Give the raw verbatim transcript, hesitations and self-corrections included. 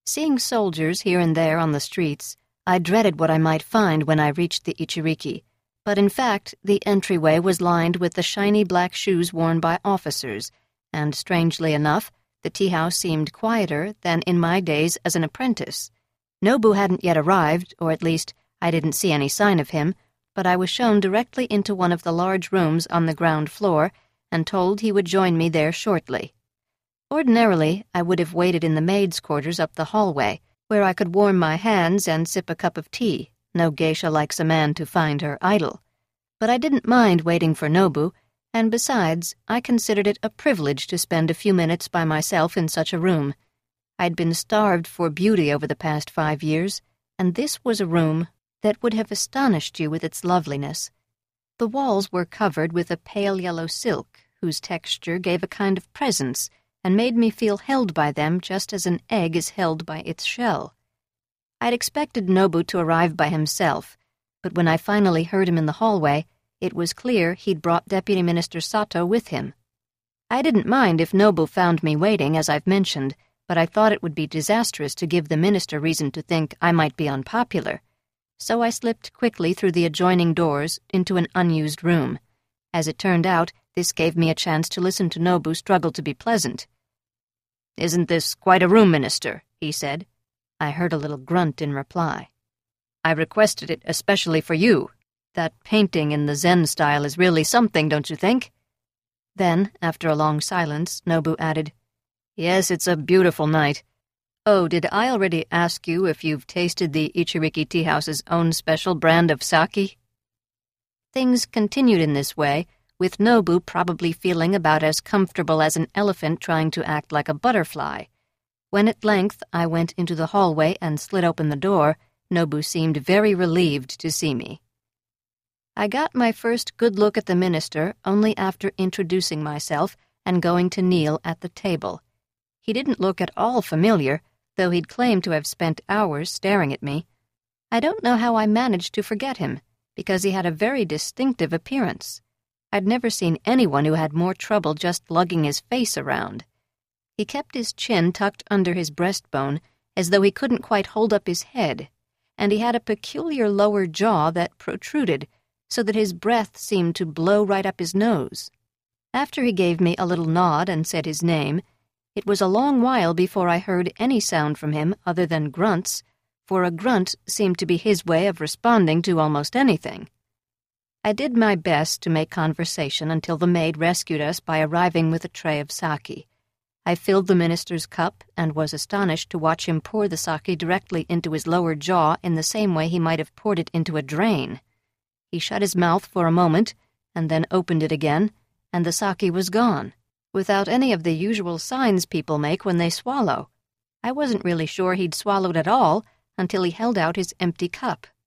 Seeing soldiers here and there on the streets, I dreaded what I might find when I reached the Ichiriki, but in fact the entryway was lined with the shiny black shoes worn by officers, and strangely enough, the tea-house seemed quieter than in my days as an apprentice. Nobu hadn't yet arrived, or at least I didn't see any sign of him, but I was shown directly into one of the large rooms on the ground floor and told he would join me there shortly. Ordinarily, I would have waited in the maids' quarters up the hallway, where I could warm my hands and sip a cup of tea. No geisha likes a man to find her idle. But I didn't mind waiting for Nobu, and besides, I considered it a privilege to spend a few minutes by myself in such a room. I'd been starved for beauty over the past five years, and this was a room that would have astonished you with its loveliness. The walls were covered with a pale yellow silk, whose texture gave a kind of presence and made me feel held by them just as an egg is held by its shell. I'd expected Nobu to arrive by himself, but when I finally heard him in the hallway, it was clear he'd brought Deputy Minister Sato with him. I didn't mind if Nobu found me waiting, as I've mentioned, but I thought it would be disastrous to give the minister reason to think I might be unpopular. So I slipped quickly through the adjoining doors into an unused room. As it turned out, this gave me a chance to listen to Nobu struggle to be pleasant. "Isn't this quite a room, Minister?" he said. I heard a little grunt in reply. "I requested it especially for you. That painting in the Zen style is really something, don't you think?" Then, after a long silence, Nobu added, "Yes, it's a beautiful night. Oh, did I already ask you if you've tasted the Ichiriki Tea House's own special brand of sake?" Things continued in this way, with Nobu probably feeling about as comfortable as an elephant trying to act like a butterfly. When at length I went into the hallway and slid open the door, Nobu seemed very relieved to see me. I got my first good look at the minister only after introducing myself and going to kneel at the table. He didn't look at all familiar, though he'd claimed to have spent hours staring at me. I don't know how I managed to forget him, because he had a very distinctive appearance. I'd never seen anyone who had more trouble just lugging his face around. He kept his chin tucked under his breastbone, as though he couldn't quite hold up his head, and he had a peculiar lower jaw that protruded, so that his breath seemed to blow right up his nose. After he gave me a little nod and said his name, it was a long while before I heard any sound from him other than grunts, for a grunt seemed to be his way of responding to almost anything. I did my best to make conversation until the maid rescued us by arriving with a tray of sake. I filled the minister's cup and was astonished to watch him pour the sake directly into his lower jaw in the same way he might have poured it into a drain. He shut his mouth for a moment and then opened it again, and the sake was gone, without any of the usual signs people make when they swallow. I wasn't really sure he'd swallowed at all until he held out his empty cup.